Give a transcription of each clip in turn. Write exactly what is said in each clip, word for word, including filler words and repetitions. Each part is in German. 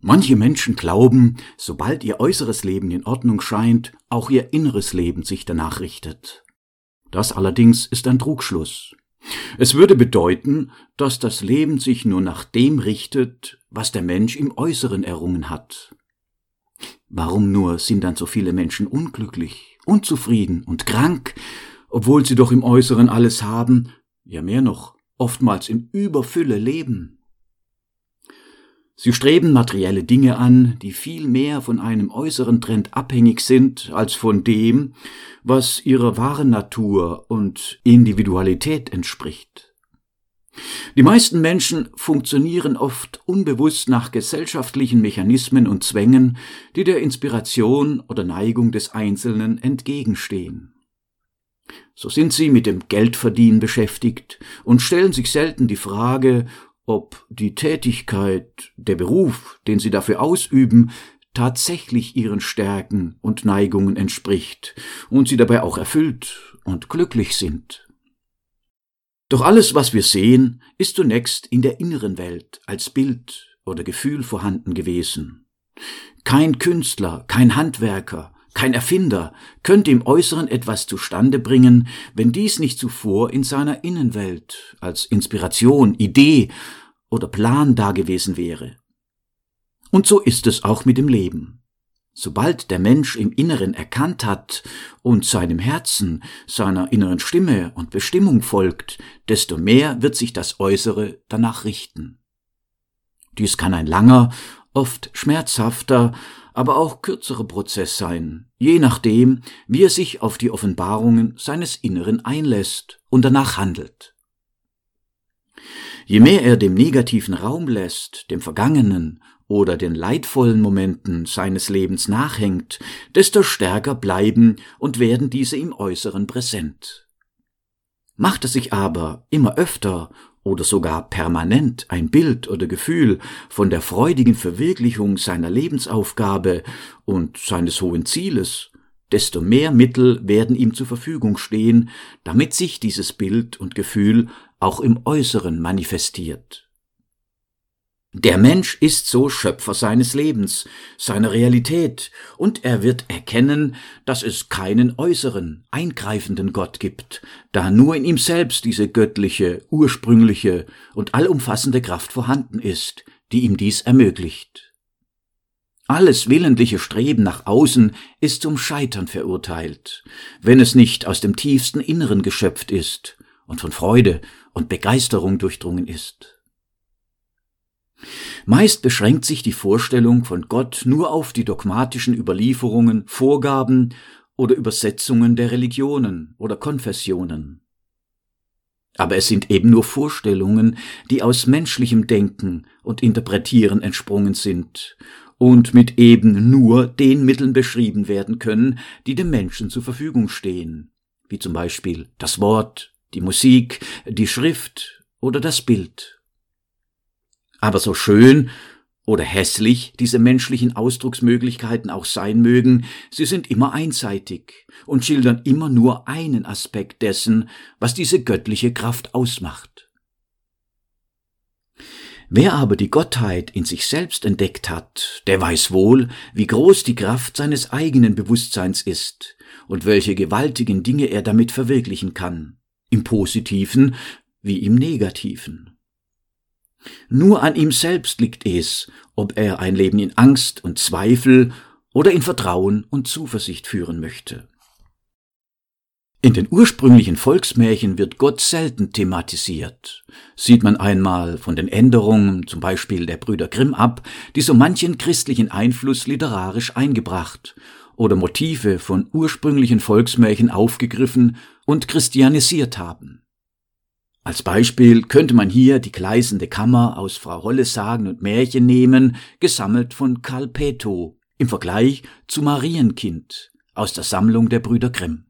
Manche Menschen glauben, sobald ihr äußeres Leben in Ordnung scheint, auch ihr inneres Leben sich danach richtet. Das allerdings ist ein Trugschluss. Es würde bedeuten, dass das Leben sich nur nach dem richtet, was der Mensch im Äußeren errungen hat. Warum nur sind dann so viele Menschen unglücklich, unzufrieden und krank, obwohl sie doch im Äußeren alles haben, ja mehr noch, oftmals in Überfülle leben? Sie streben materielle Dinge an, die viel mehr von einem äußeren Trend abhängig sind, als von dem, was ihrer wahren Natur und Individualität entspricht. Die meisten Menschen funktionieren oft unbewusst nach gesellschaftlichen Mechanismen und Zwängen, die der Inspiration oder Neigung des Einzelnen entgegenstehen. So sind sie mit dem Geldverdienen beschäftigt und stellen sich selten die Frage, ob die Tätigkeit, der Beruf, den sie dafür ausüben, tatsächlich ihren Stärken und Neigungen entspricht und sie dabei auch erfüllt und glücklich sind. Doch alles, was wir sehen, ist zunächst in der inneren Welt als Bild oder Gefühl vorhanden gewesen. Kein Künstler, kein Handwerker, kein Erfinder könnte im Äußeren etwas zustande bringen, wenn dies nicht zuvor in seiner Innenwelt als Inspiration, Idee oder Plan dagewesen wäre. Und so ist es auch mit dem Leben. Sobald der Mensch im Inneren erkannt hat und seinem Herzen, seiner inneren Stimme und Bestimmung folgt, desto mehr wird sich das Äußere danach richten. Dies kann ein langer, oft schmerzhafter, aber auch kürzerer Prozess sein, je nachdem, wie er sich auf die Offenbarungen seines Inneren einlässt und danach handelt. Je mehr er dem Negativen Raum lässt, dem Vergangenen oder den leidvollen Momenten seines Lebens nachhängt, desto stärker bleiben und werden diese im Äußeren präsent. Macht er sich aber immer öfter oder sogar permanent ein Bild oder Gefühl von der freudigen Verwirklichung seiner Lebensaufgabe und seines hohen Zieles, desto mehr Mittel werden ihm zur Verfügung stehen, damit sich dieses Bild und Gefühl auch im Äußeren manifestiert. Der Mensch ist so Schöpfer seines Lebens, seiner Realität, und er wird erkennen, dass es keinen äußeren, eingreifenden Gott gibt, da nur in ihm selbst diese göttliche, ursprüngliche und allumfassende Kraft vorhanden ist, die ihm dies ermöglicht. Alles willentliche Streben nach außen ist zum Scheitern verurteilt, wenn es nicht aus dem tiefsten Inneren geschöpft ist und von Freude und Begeisterung durchdrungen ist. Meist beschränkt sich die Vorstellung von Gott nur auf die dogmatischen Überlieferungen, Vorgaben oder Übersetzungen der Religionen oder Konfessionen. Aber es sind eben nur Vorstellungen, die aus menschlichem Denken und Interpretieren entsprungen sind und mit eben nur den Mitteln beschrieben werden können, die dem Menschen zur Verfügung stehen, wie zum Beispiel das Wort, die Musik, die Schrift oder das Bild. Aber so schön oder hässlich diese menschlichen Ausdrucksmöglichkeiten auch sein mögen, sie sind immer einseitig und schildern immer nur einen Aspekt dessen, was diese göttliche Kraft ausmacht. Wer aber die Gottheit in sich selbst entdeckt hat, der weiß wohl, wie groß die Kraft seines eigenen Bewusstseins ist und welche gewaltigen Dinge er damit verwirklichen kann, im Positiven wie im Negativen. Nur an ihm selbst liegt es, ob er ein Leben in Angst und Zweifel oder in Vertrauen und Zuversicht führen möchte. In den ursprünglichen Volksmärchen wird Gott selten thematisiert. Sieht man einmal von den Änderungen, zum Beispiel der Brüder Grimm, ab, die so manchen christlichen Einfluss literarisch eingebracht oder Motive von ursprünglichen Volksmärchen aufgegriffen und christianisiert haben. Als Beispiel könnte man hier die gleißende Kammer aus Frau Holles Sagen und Märchen nehmen, gesammelt von Karl Petow, im Vergleich zu Marienkind aus der Sammlung der Brüder Grimm.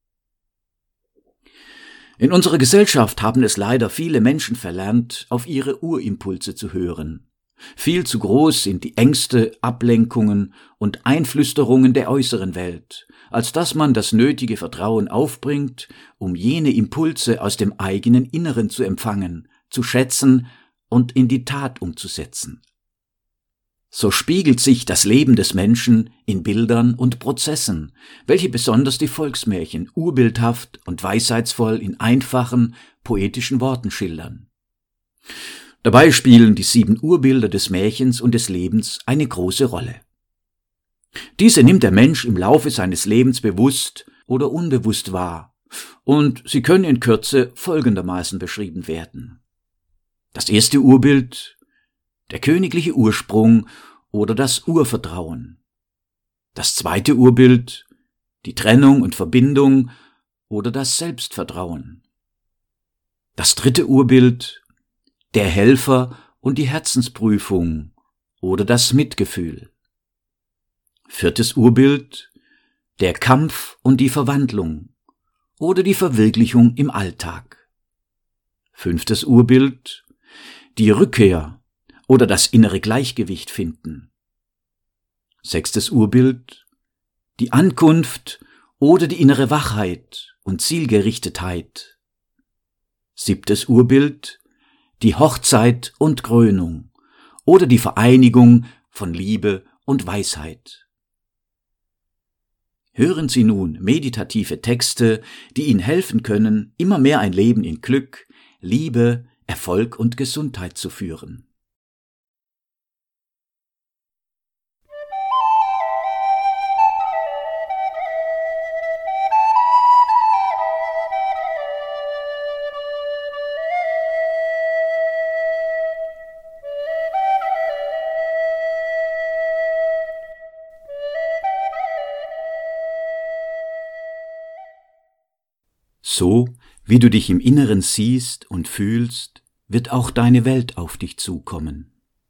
In unserer Gesellschaft haben es leider viele Menschen verlernt, auf ihre Urimpulse zu hören. Viel zu groß sind die Ängste, Ablenkungen und Einflüsterungen der äußeren Welt, als dass man das nötige Vertrauen aufbringt, um jene Impulse aus dem eigenen Inneren zu empfangen, zu schätzen und in die Tat umzusetzen. so spiegelt sich das Leben des Menschen in Bildern und Prozessen, welche besonders die Volksmärchen urbildhaft und weisheitsvoll in einfachen, poetischen Worten schildern. Dabei spielen die sieben Urbilder des Märchens und des Lebens eine große Rolle. Diese nimmt der Mensch im Laufe seines Lebens bewusst oder unbewusst wahr, und sie können in Kürze folgendermaßen beschrieben werden. Das erste Urbild: der königliche Ursprung oder das Urvertrauen. Das zweite Urbild: die Trennung und Verbindung oder das Selbstvertrauen. Das dritte Urbild: der Helfer und die Herzensprüfung oder das Mitgefühl. Viertes Urbild: der Kampf und die Verwandlung oder die Verwirklichung im Alltag. Fünftes Urbild: die Rückkehr oder das innere Gleichgewicht finden. Sechstes Urbild: die Ankunft oder die innere Wachheit und Zielgerichtetheit. Siebtes Urbild: die Hochzeit und Krönung oder die Vereinigung von Liebe und Weisheit. Hören Sie nun meditative Texte, die Ihnen helfen können, immer mehr ein Leben in Glück, Liebe, Erfolg und Gesundheit zu führen. So, wie du dich im Inneren siehst und fühlst, wird auch deine Welt auf dich zukommen.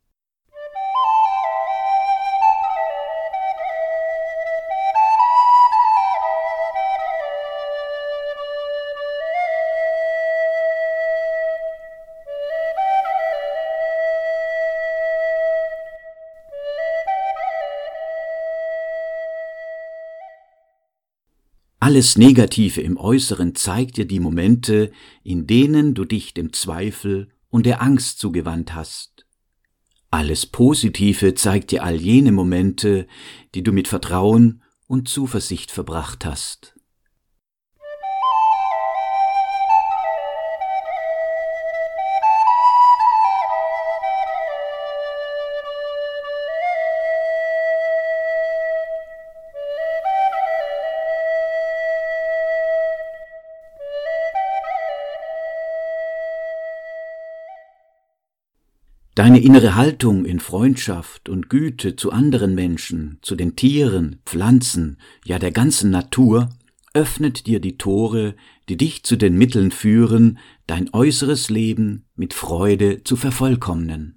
Alles Negative im Äußeren zeigt dir die Momente, in denen du dich dem Zweifel und der Angst zugewandt hast. Alles Positive zeigt dir all jene Momente, die du mit Vertrauen und Zuversicht verbracht hast. Deine innere Haltung in Freundschaft und Güte zu anderen Menschen, zu den Tieren, Pflanzen, ja der ganzen Natur, öffnet dir die Tore, die dich zu den Mitteln führen, dein äußeres Leben mit Freude zu vervollkommnen.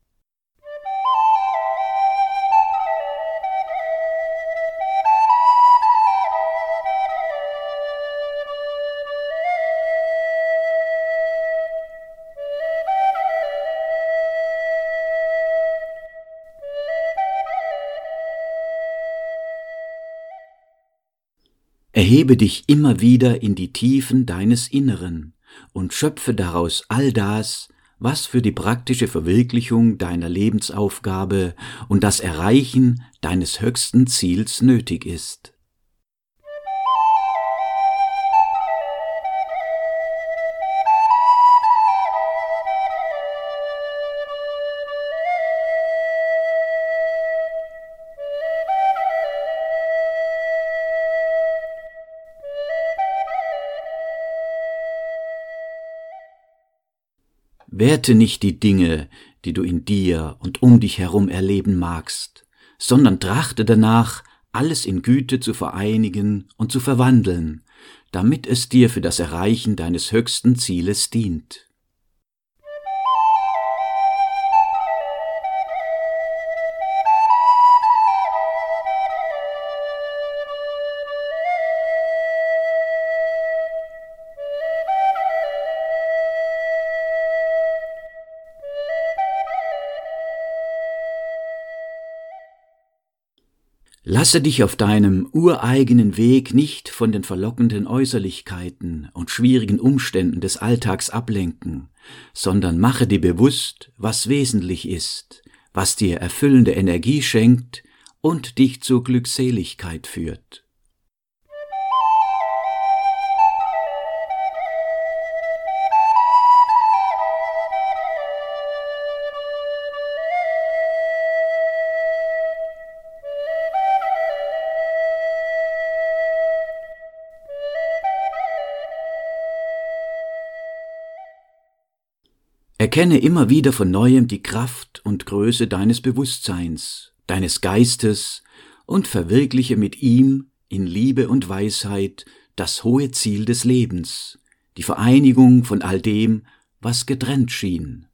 Erhebe dich immer wieder in die Tiefen deines Inneren und schöpfe daraus all das, was für die praktische Verwirklichung deiner Lebensaufgabe und das Erreichen deines höchsten Ziels nötig ist. Werte nicht die Dinge, die du in dir und um dich herum erleben magst, sondern trachte danach, alles in Güte zu vereinigen und zu verwandeln, damit es dir für das Erreichen deines höchsten Zieles dient. Lasse dich auf deinem ureigenen Weg nicht von den verlockenden Äußerlichkeiten und schwierigen Umständen des Alltags ablenken, sondern mache dir bewusst, was wesentlich ist, was dir erfüllende Energie schenkt und dich zur Glückseligkeit führt. Erkenne immer wieder von neuem die Kraft und Größe deines Bewusstseins, deines Geistes und verwirkliche mit ihm in Liebe und Weisheit das hohe Ziel des Lebens, die Vereinigung von all dem, was getrennt schien.